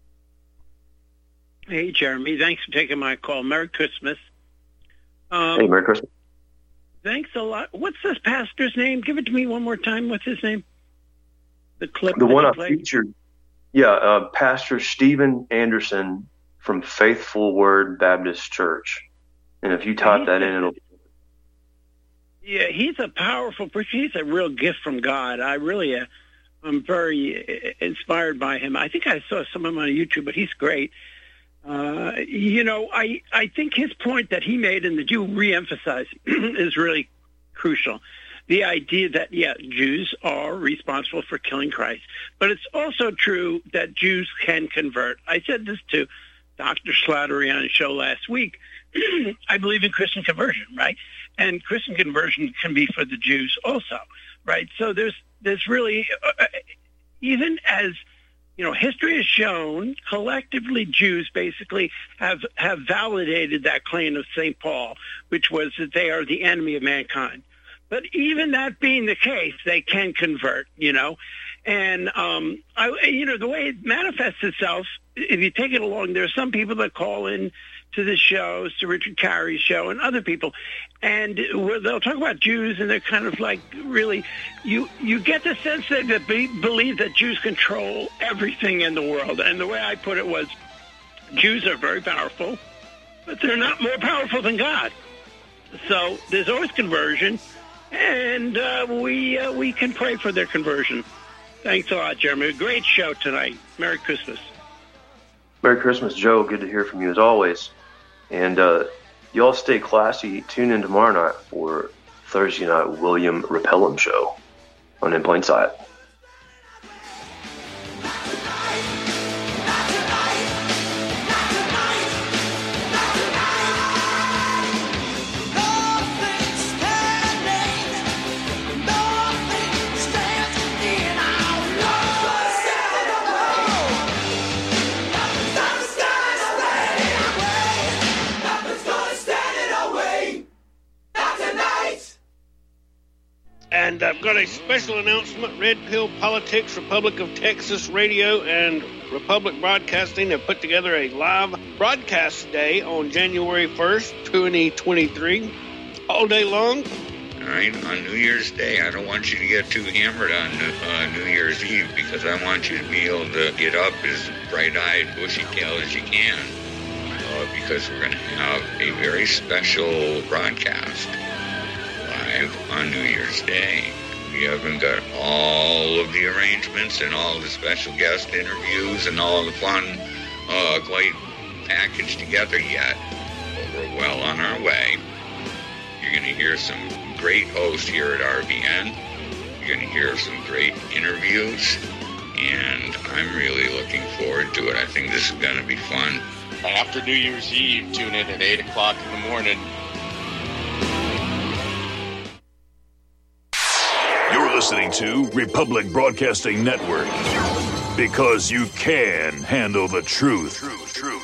Hey, Jeremy. Thanks for taking my call. Merry Christmas. Hey, Merry Christmas. Thanks a lot. What's this pastor's name? Give it to me one more time. What's his name? The clip. The one I featured. Yeah, Pastor Stephen Anderson from Faithful Word Baptist Church. And if you type that in, it'll. Yeah, he's a powerful preacher. He's a real gift from God. I really I'm very inspired by him. I think I saw some of him on YouTube, but he's great. I think his point that he made and that you reemphasize is really crucial. The idea that, Jews are responsible for killing Christ. But it's also true that Jews can convert. I said this to Dr. Slattery on his show last week. I believe in Christian conversion, right? And Christian conversion can be for the Jews also, right? So there's really, even as, history has shown, collectively Jews basically have validated that claim of St. Paul, which was that they are the enemy of mankind. But even that being the case, they can convert, And, the way it manifests itself, if you take it along, there are some people that call in to the shows, to Richard Carey's show and other people, and they'll talk about Jews, and they're kind of like, really, you get the sense that they believe that Jews control everything in the world. And the way I put it was, Jews are very powerful, but they're not more powerful than God. So there's always conversion, and we can pray for their conversion. Thanks a lot, Jeremy. Great show tonight. Merry Christmas. Merry Christmas, Joe. Good to hear from you as always. And y'all stay classy. Tune in tomorrow night for Thursday night William Repellum show on In Plain Sight. And I've got a special announcement. Red Pill Politics, Republic of Texas Radio, and Republic Broadcasting have put together a live broadcast day on January 1st, 2023, all day long. All right, on New Year's Day, I don't want you to get too hammered on New Year's Eve, because I want you to be able to get up as bright-eyed, bushy-tailed as you can, because we're going to have a very special broadcast on New Year's Day. We haven't got all of the arrangements and all the special guest interviews and all the fun quite packaged together yet, but we're well on our way. You're going to hear some great hosts here at RBN. You're going to hear some great interviews, and I'm really looking forward to it. I think this is going to be fun. After New Year's Eve, tune in at 8 o'clock in the morning. You're listening to Republic Broadcasting Network, because you can handle the truth.